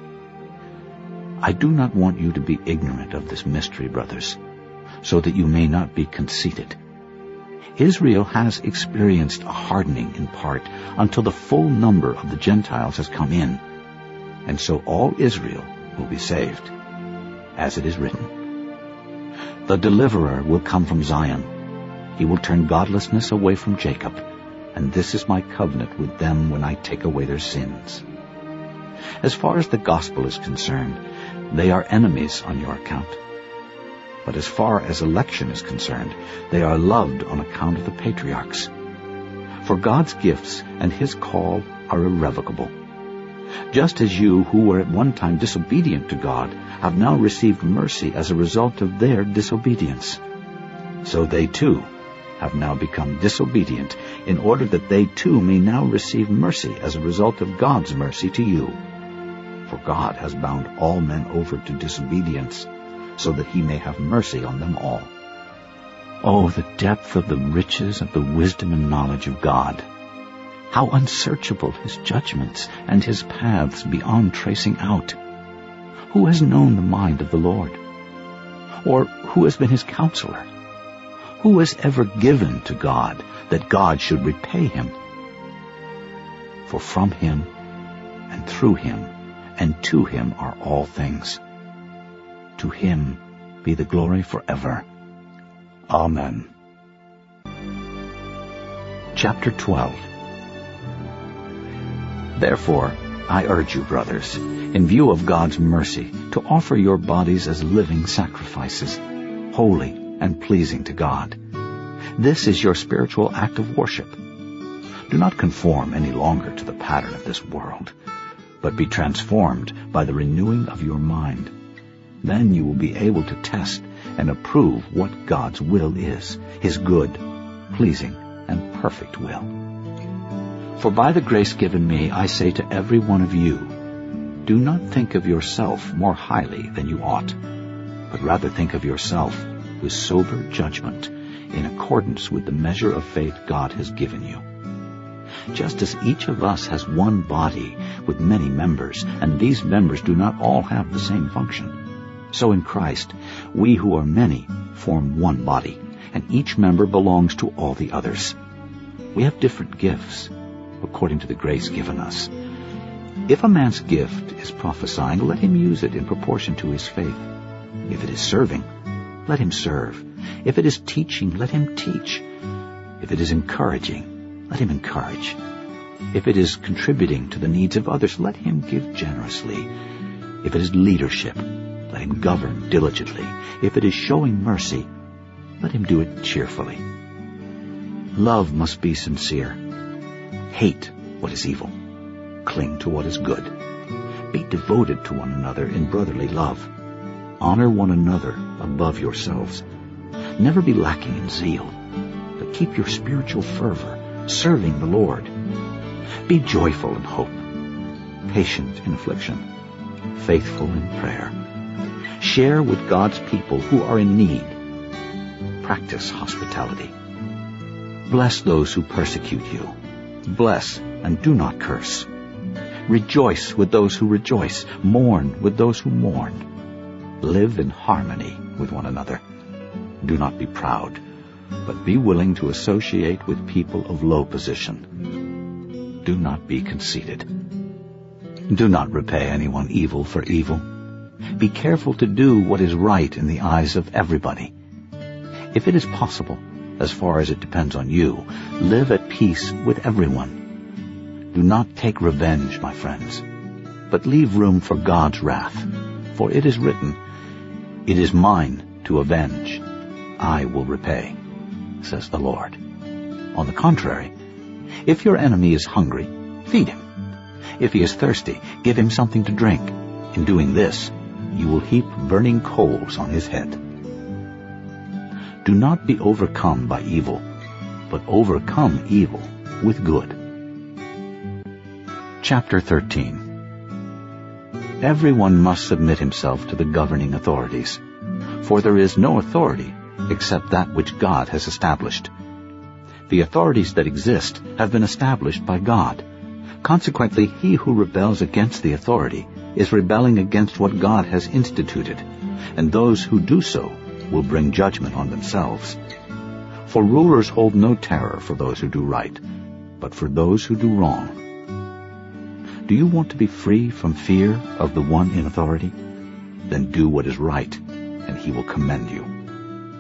Speaker 1: I do not want you to be ignorant of this mystery, brothers, so that you may not be conceited. Israel has experienced a hardening in part until the full number of the Gentiles has come in, and so all Israel will be saved. As it is written, "The deliverer will come from Zion. He will turn godlessness away from Jacob, and this is my covenant with them when I take away their sins. As far as the gospel is concerned, they are enemies on your account. But as far as election is concerned, they are loved on account of the patriarchs. For God's gifts and his call are irrevocable. Just as you, who were at one time disobedient to God, have now received mercy as a result of their disobedience, so they too have now become disobedient, in order that they too may now receive mercy as a result of God's mercy to you. For God has bound all men over to disobedience, so that he may have mercy on them all. Oh, the depth of the riches of the wisdom and knowledge of God! How unsearchable his judgments and his paths beyond tracing out! Who has known the mind of the Lord? Or who has been his counselor? Who has ever given to God that God should repay him? For from him and through him and to him are all things. To him be the glory forever. Amen. Chapter twelve. Therefore, I urge you, brothers, in view of God's mercy, to offer your bodies as living sacrifices, holy and pleasing to God. This is your spiritual act of worship. Do not conform any longer to the pattern of this world, but be transformed by the renewing of your mind. Then you will be able to test and approve what God's will is, his good, pleasing, and perfect will. For by the grace given me, I say to every one of you, do not think of yourself more highly than you ought, but rather think of yourself with sober judgment, in accordance with the measure of faith God has given you. Just as each of us has one body with many members, and these members do not all have the same function, so in Christ we who are many form one body, and each member belongs to all the others. We have different gifts, according to the grace given us. If a man's gift is prophesying, let him use it in proportion to his faith. If it is serving, let him serve. If it is teaching, let him teach. If it is encouraging, let him encourage. If it is contributing to the needs of others, let him give generously. If it is leadership, let him govern diligently. If it is showing mercy, let him do it cheerfully. Love must be sincere. Hate what is evil. Cling to what is good. Be devoted to one another in brotherly love. Honor one another above yourselves. Never be lacking in zeal, but keep your spiritual fervor, serving the Lord. Be joyful in hope, patient in affliction, faithful in prayer. Share with God's people who are in need. Practice hospitality. Bless those who persecute you. Bless and do not curse. Rejoice with those who rejoice. Mourn with those who mourn. Live in harmony with one another. Do not be proud, but be willing to associate with people of low position. Do not be conceited. Do not repay anyone evil for evil. Be careful to do what is right in the eyes of everybody. If it is possible, as far as it depends on you, live at peace with everyone. Do not take revenge, my friends, but leave room for God's wrath. For it is written, "It is mine to avenge. I will repay," says the Lord. On the contrary, if your enemy is hungry, feed him. If he is thirsty, give him something to drink. In doing this, you will heap burning coals on his head. Do not be overcome by evil, but overcome evil with good. Chapter thirteen. Everyone must submit himself to the governing authorities, for there is no authority except that which God has established. The authorities that exist have been established by God. Consequently, he who rebels against the authority is rebelling against what God has instituted, and those who do so will bring judgment on themselves. For rulers hold no terror for those who do right, but for those who do wrong. Do you want to be free from fear of the one in authority? Then do what is right, and he will commend you.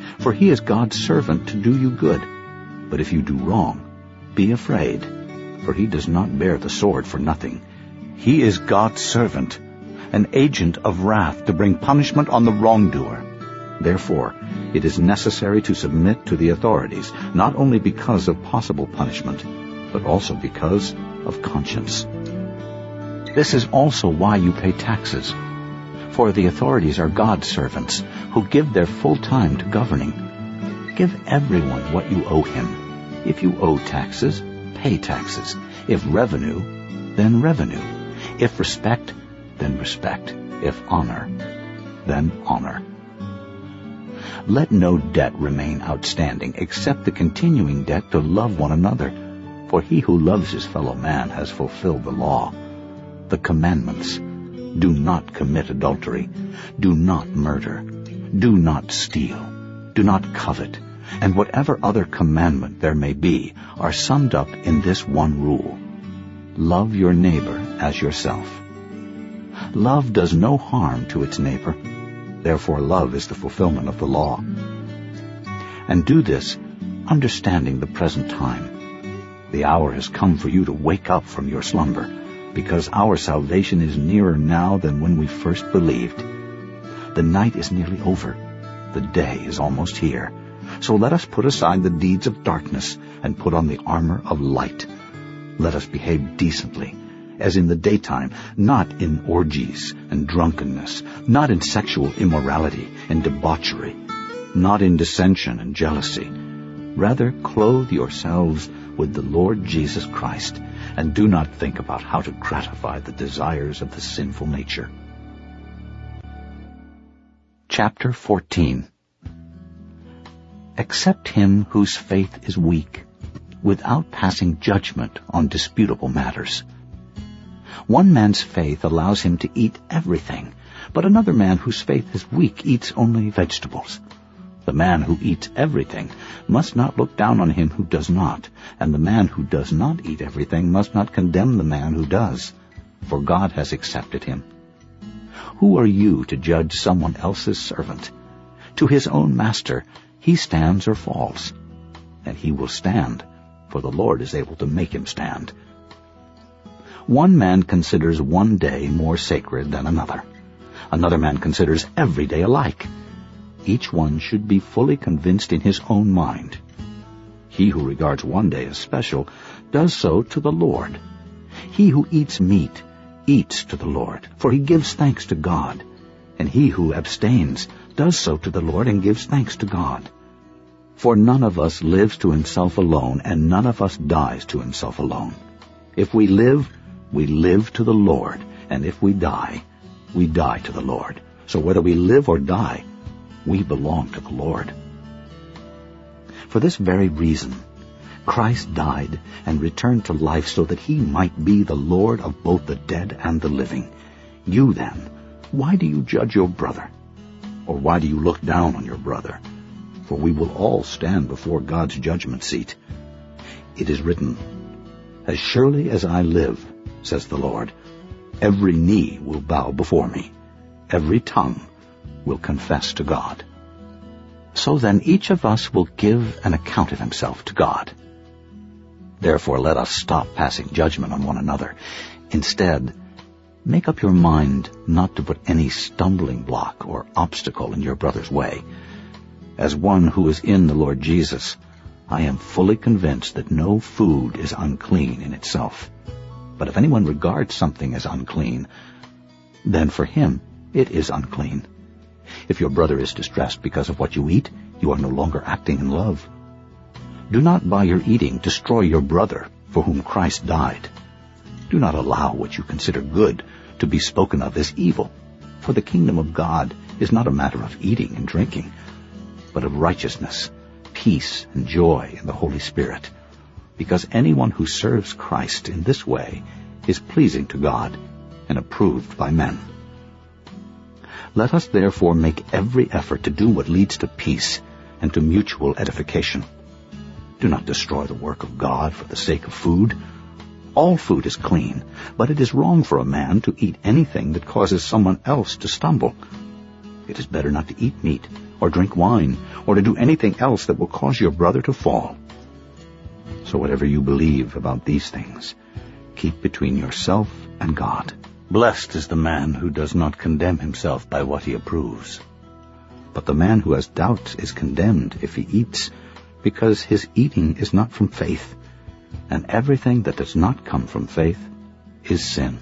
Speaker 1: For he is God's servant to do you good. But if you do wrong, be afraid, for he does not bear the sword for nothing. He is God's servant, an agent of wrath to bring punishment on the wrongdoer. Therefore, it is necessary to submit to the authorities, not only because of possible punishment, but also because of conscience. This is also why you pay taxes. For the authorities are God's servants, who give their full time to governing. Give everyone what you owe him. If you owe taxes, pay taxes. If revenue, then revenue. If respect, then respect. If honor, then honor. Let no debt remain outstanding, except the continuing debt to love one another. For he who loves his fellow man has fulfilled the law. The commandments: do not commit adultery, do not murder, do not steal, do not covet, and whatever other commandment there may be are summed up in this one rule: love your neighbor as yourself. Love does no harm to its neighbor. Therefore love is the fulfillment of the law. And do this, understanding the present time. The hour has come for you to wake up from your slumber, because our salvation is nearer now than when we first believed. The night is nearly over. The day is almost here. So let us put aside the deeds of darkness and put on the armor of light. Let us behave decently, as in the daytime, not in orgies and drunkenness, not in sexual immorality and debauchery, not in dissension and jealousy. Rather, clothe yourselves with the Lord Jesus Christ, and do not think about how to gratify the desires of the sinful nature. Chapter fourteen. Accept him whose faith is weak, without passing judgment on disputable matters. One man's faith allows him to eat everything, but another man whose faith is weak eats only vegetables. The man who eats everything must not look down on him who does not, and the man who does not eat everything must not condemn the man who does, for God has accepted him. Who are you to judge someone else's servant? To his own master he stands or falls, and he will stand, for the Lord is able to make him stand. One man considers one day more sacred than another. Another man considers every day alike. Each one should be fully convinced in his own mind. He who regards one day as special does so to the Lord. He who eats meat eats to the Lord, for he gives thanks to God. And he who abstains does so to the Lord and gives thanks to God. For none of us lives to himself alone, and none of us dies to himself alone. If we live, we live to the Lord, and if we die, we die to the Lord. So whether we live or die, we belong to the Lord. For this very reason, Christ died and returned to life so that he might be the Lord of both the dead and the living. You then, why do you judge your brother? Or why do you look down on your brother? For we will all stand before God's judgment seat. It is written, "As surely as I live, says the Lord, every knee will bow before me, every tongue will confess to God." So then each of us will give an account of himself to God. Therefore let us stop passing judgment on one another. Instead, make up your mind not to put any stumbling block or obstacle in your brother's way. As one who is in the Lord Jesus, I am fully convinced that no food is unclean in itself. But if anyone regards something as unclean, then for him it is unclean. If your brother is distressed because of what you eat, you are no longer acting in love. Do not by your eating destroy your brother for whom Christ died. Do not allow what you consider good to be spoken of as evil, for the kingdom of God is not a matter of eating and drinking, but of righteousness, peace, and joy in the Holy Spirit, because anyone who serves Christ in this way is pleasing to God and approved by men. Let us therefore make every effort to do what leads to peace and to mutual edification. Do not destroy the work of God for the sake of food. All food is clean, but it is wrong for a man to eat anything that causes someone else to stumble. It is better not to eat meat or drink wine, or to do anything else that will cause your brother to fall. So whatever you believe about these things, keep between yourself and God. Blessed is the man who does not condemn himself by what he approves. But the man who has doubts is condemned if he eats, because his eating is not from faith, and everything that does not come from faith is sin.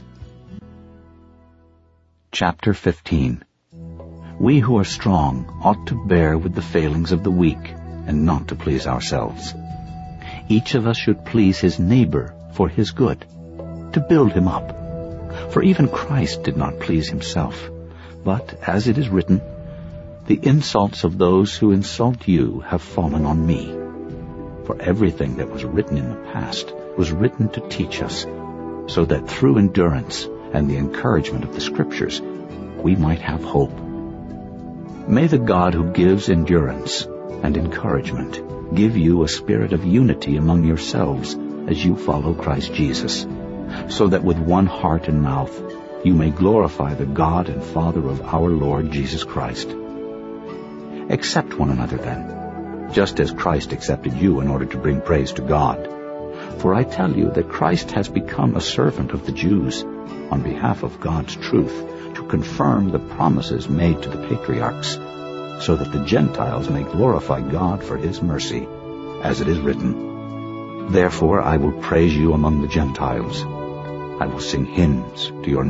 Speaker 1: Chapter fifteen. We who are strong ought to bear with the failings of the weak, and not to please ourselves. Each of us should please his neighbor for his good, to build him up. For even Christ did not please himself, but, as it is written, the insults of those who insult you have fallen on me. For everything that was written in the past was written to teach us, so that through endurance and the encouragement of the Scriptures we might have hope. May the God who gives endurance and encouragement give you a spirit of unity among yourselves as you follow Christ Jesus, so that with one heart and mouth you may glorify the God and Father of our Lord Jesus Christ. Accept one another then, just as Christ accepted you in order to bring praise to God. For I tell you that Christ has become a servant of the Jews on behalf of God's truth, to confirm the promises made to the patriarchs, so that the Gentiles may glorify God for his mercy, as it is written, Therefore I will praise you among the Gentiles. I will sing hymns to your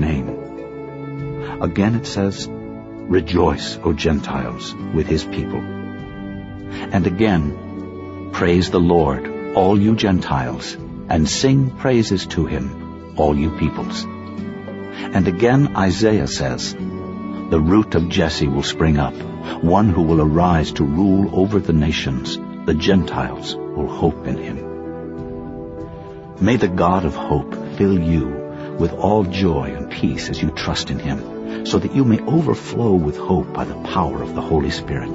Speaker 1: name. Again it says, Rejoice, O Gentiles, with his people. And again, Praise the Lord, all you Gentiles, and sing praises to him, all you peoples. And again Isaiah says, The root of Jesse will spring up, one who will arise to rule over the nations. The Gentiles will hope in him. May the God of hope fill you with all joy and peace as you trust in him, so that you may overflow with hope by the power of the Holy Spirit.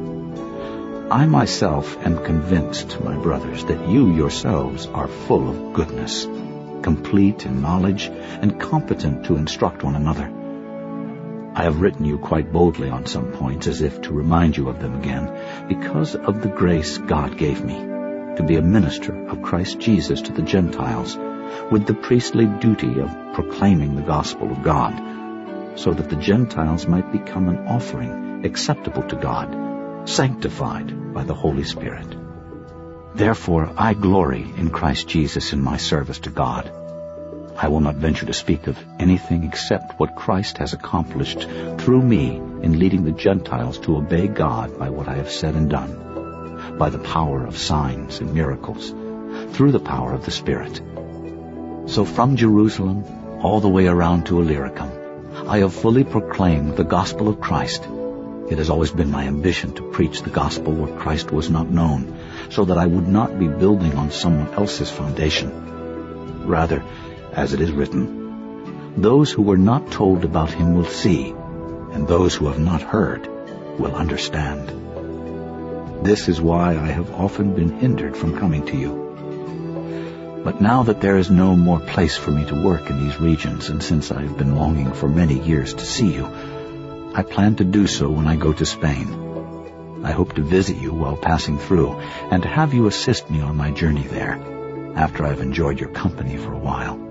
Speaker 1: I myself am convinced, my brothers, that you yourselves are full of goodness, complete in knowledge, and competent to instruct one another. I have written you quite boldly on some points, as if to remind you of them again, because of the grace God gave me, to be a minister of Christ Jesus to the Gentiles, with the priestly duty of proclaiming the gospel of God, so that the Gentiles might become an offering acceptable to God, sanctified by the Holy Spirit. Therefore I glory in Christ Jesus in my service to God. I will not venture to speak of anything except what Christ has accomplished through me in leading the Gentiles to obey God by what I have said and done, by the power of signs and miracles, through the power of the Spirit. So from Jerusalem all the way around to Illyricum, I have fully proclaimed the gospel of Christ. It has always been my ambition to preach the gospel where Christ was not known, so that I would not be building on someone else's foundation. Rather, as it is written, those who were not told about him will see, and those who have not heard will understand. This is why I have often been hindered from coming to you. But now that there is no more place for me to work in these regions, and since I have been longing for many years to see you, I plan to do so when I go to Spain. I hope to visit you while passing through, and to have you assist me on my journey there, after I have enjoyed your company for a while.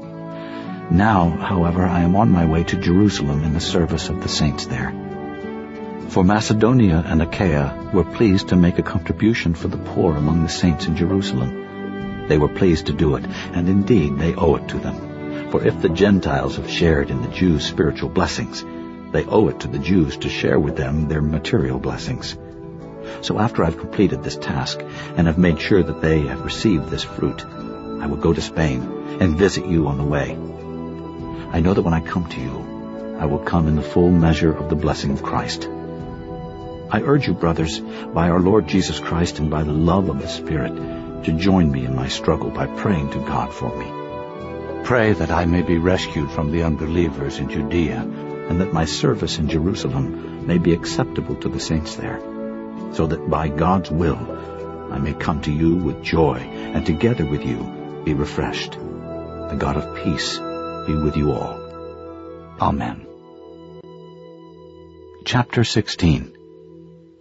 Speaker 1: Now, however, I am on my way to Jerusalem in the service of the saints there. For Macedonia and Achaia were pleased to make a contribution for the poor among the saints in Jerusalem. They were pleased to do it, and indeed they owe it to them. For if the Gentiles have shared in the Jews' spiritual blessings, they owe it to the Jews to share with them their material blessings. So after I've completed this task, and have made sure that they have received this fruit, I will go to Spain and visit you on the way. I know that when I come to you, I will come in the full measure of the blessing of Christ. I urge you, brothers, by our Lord Jesus Christ and by the love of the Spirit, to join me in my struggle by praying to God for me. Pray that I may be rescued from the unbelievers in Judea, and that my service in Jerusalem may be acceptable to the saints there, so that by God's will I may come to you with joy, and together with you be refreshed. The God of peace be with you all. Amen. Chapter sixteen.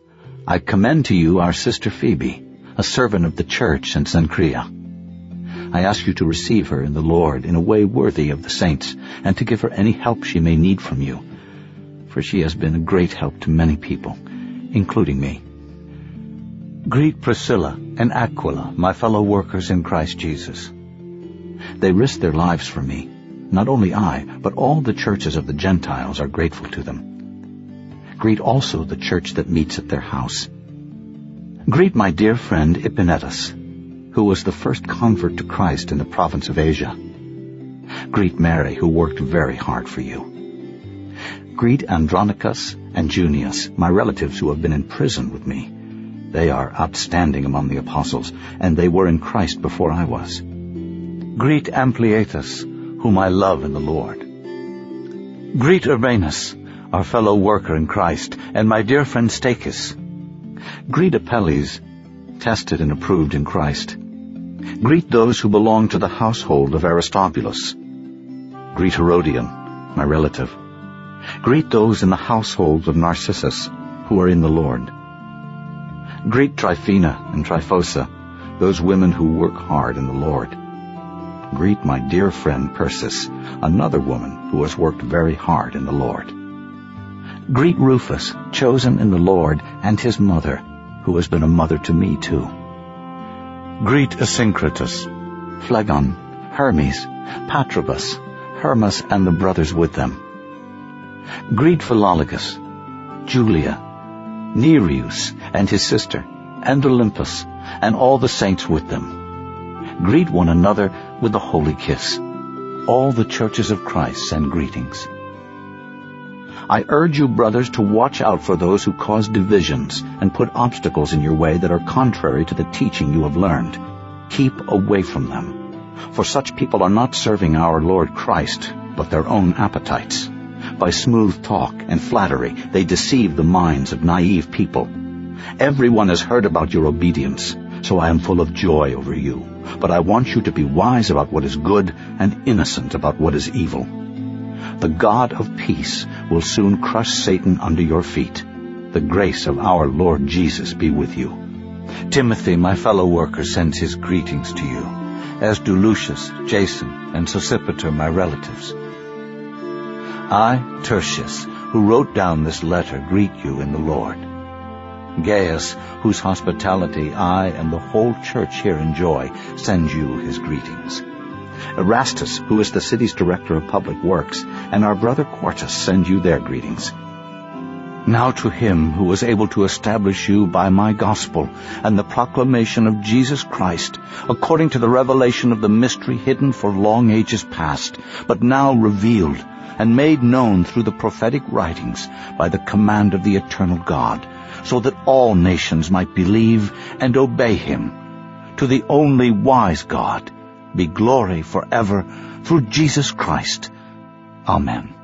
Speaker 1: I commend to you our sister Phoebe, a servant of the church in Cenchrea. I ask you to receive her in the Lord in a way worthy of the saints, and to give her any help she may need from you, for she has been a great help to many people, including me. Greet Priscilla and Aquila, my fellow workers in Christ Jesus. They risked their lives for me. Not only I, but all the churches of the Gentiles are grateful to them. Greet also the church that meets at their house. Greet my dear friend Epaenetus, who was the first convert to Christ in the province of Asia. Greet Mary, who worked very hard for you. Greet Andronicus and Junius, my relatives who have been in prison with me. They are outstanding among the apostles, and they were in Christ before I was. Greet Ampliatus, whom I love in the Lord. Greet Urbanus, our fellow worker in Christ, and my dear friend Stachys. Greet Apelles, tested and approved in Christ. Greet those who belong to the household of Aristobulus. Greet Herodion, my relative. Greet those in the household of Narcissus, who are in the Lord. Greet Tryphena and Tryphosa, those women who work hard in the Lord. Greet my dear friend Persis, another woman who has worked very hard in the Lord. Greet Rufus, chosen in the Lord, and his mother, who has been a mother to me too. Greet Asyncritus, Phlegon, Hermes, Patrobas, Hermas, and the brothers with them. Greet Philologus, Julia, Nereus and his sister, and Olympus, and all the saints with them. Greet one another with a holy kiss. All the churches of Christ send greetings. I urge you, brothers, to watch out for those who cause divisions and put obstacles in your way that are contrary to the teaching you have learned. Keep away from them, for such people are not serving our Lord Christ, but their own appetites. By smooth talk and flattery, they deceive the minds of naive people. Everyone has heard about your obedience, so I am full of joy over you. But I want you to be wise about what is good and innocent about what is evil. The God of peace will soon crush Satan under your feet. The grace of our Lord Jesus be with you. Timothy, my fellow worker, sends his greetings to you, as do Lucius, Jason, and Sosipater, my relatives. I, Tertius, who wrote down this letter, greet you in the Lord. Gaius, whose hospitality I and the whole church here enjoy, sends you his greetings. Erastus, who is the city's director of public works, and our brother Quartus send you their greetings. Now to him who was able to establish you by my gospel and the proclamation of Jesus Christ, according to the revelation of the mystery hidden for long ages past, but now revealed and made known through the prophetic writings by the command of the eternal God, so that all nations might believe and obey him. To the only wise God be glory forever through Jesus Christ. Amen.